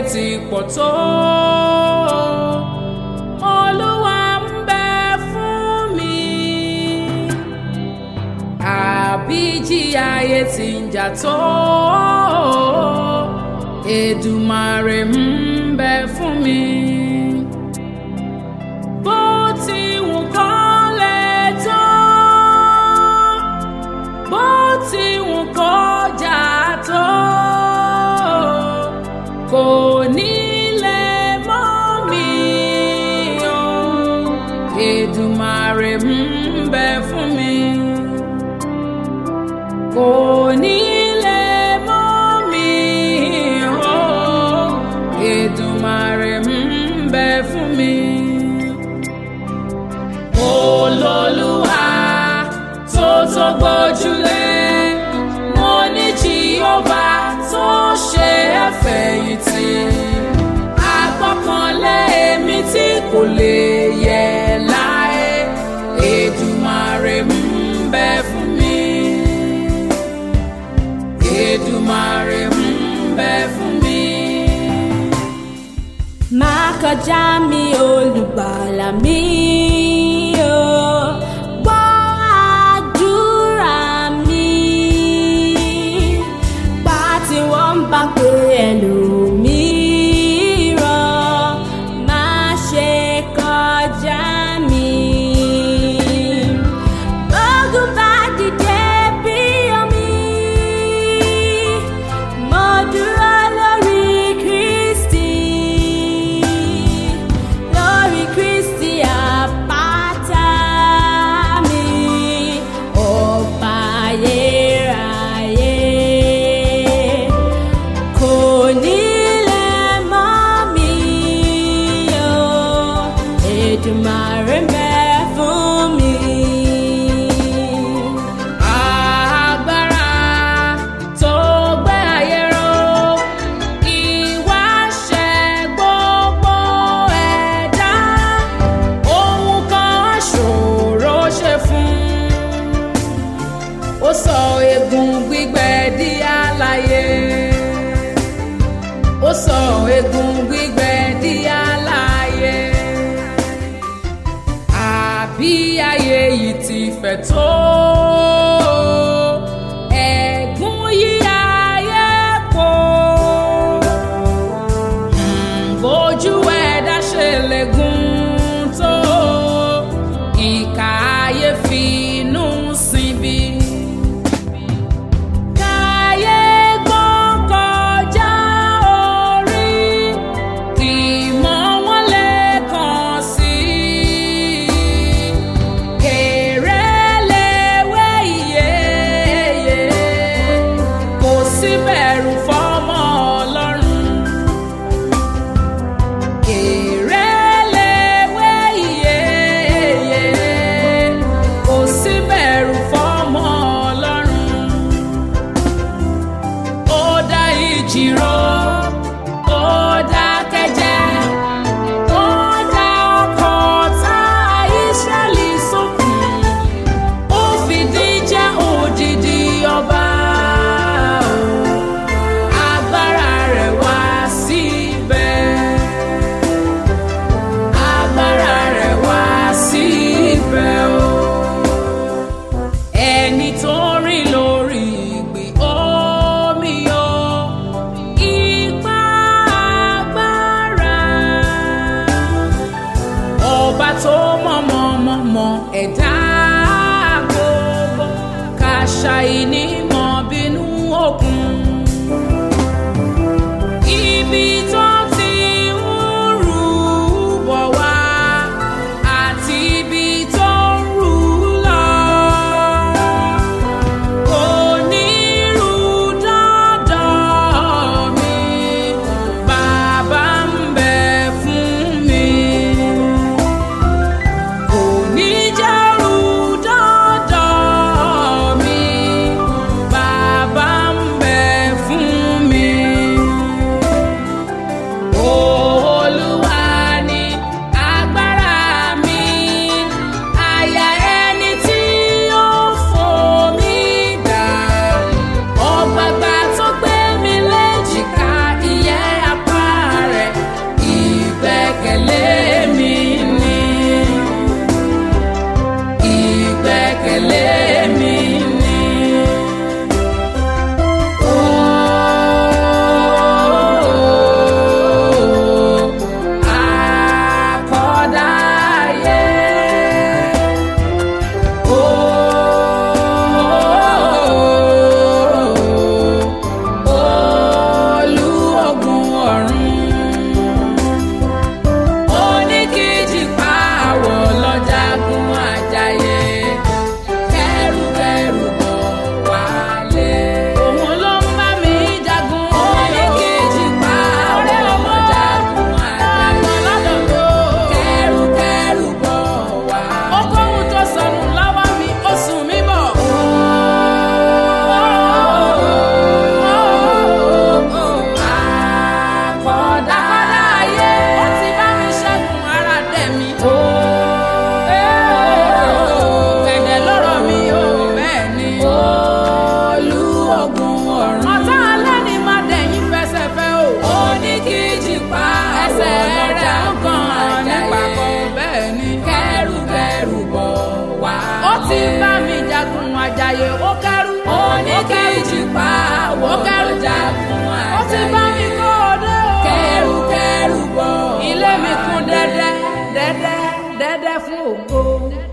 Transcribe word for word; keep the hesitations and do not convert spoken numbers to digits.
ti pọ̀ tó. Olúwa ń bẹ fún mi. Àbí jí ayé ti ń jà tó. Èdùmàrè ń bẹ fún mi. Bó ti wù kó lè tó, bó ti wù kó jà tó, kò ní lè mọ́ mi o. Èdùmàrè ń bẹ fún mi. Kò ní lè mọ́ mi o. Èdùmàrè ń bẹ fún mi. Olólùwà tó tó gbójúlé, mo ní Jèhófà tó ṣe é fẹ̀yìntì. Àgbọ́kànlé èmi tí kò lè yẹ̀ láé. Èdùmàrè ń bẹ fún mi. Èdùmàrè ń bẹ fún mi. Má kọjá mi olùgbàlà mi o, gbọ́ àdúrà mi. Bá tí wọ́n bá pè ẹlòmíràn, má ṣe kọjá mi. Bógun bá dìde bí omi, mo dúró lórí Kristi, lórí Kristi àpáta mi, ọba ayérayé. Kò ní lè mọ́ mi o. Èdùmàrè ń bẹ fún mi. Agbára tó gbé ayé ró, ìwà ṣẹ gbogbo ẹ̀dá. Ohun kan ṣòro ṣe fún. Ó sọ egun gbígbẹ di alààyè. Ó sọ egun gbígbẹ di alààyè. Àbí ayé yìí ti fẹ̀ tó. Ẹ̀gún yí ayé po. Hmm, bójú ẹ̀dá ṣe lè gùn tó. Ìkà ayé fi inú síbi. Káyé gbọ́n kọjá orí, ìmọ̀ wọn lè kàn sí. Kéré léwé ìyèyè, kò sí bẹ̀rù fọ́mọ Ọlọ́run. Kéré léwé ìyèyè, kò sí bẹ̀rù fọ́mọ Ọlọ́run. Ó dá ìjì ró, ó dákẹ́ jẹ́. Ó dá ọkọ̀ ọ̀tá Ísírẹ́lì sókun. Ó fìdí jẹ́ odidi ọba o. Agbára rẹ̀ wá síbẹ̀. Agbára rẹ̀ wá síbẹ̀ o. Ẹni tó rìn lórí ìgbì omi o. Ipá agbára. Ọba tó mọ̀mọ̀mọ̀mọ̀ ẹ̀dá gbogbo. Kàṣàì ní mọ̀ bínú òkun. Ibi tó ti ń rú bọ̀ wá, àti ibi tó ń rú lọ, kò ní rú dọ́dọ̀ mi. Bàbá ń bẹ fún mi. Kò ní jẹ́ rú dọ́dọ̀ mi. ògo.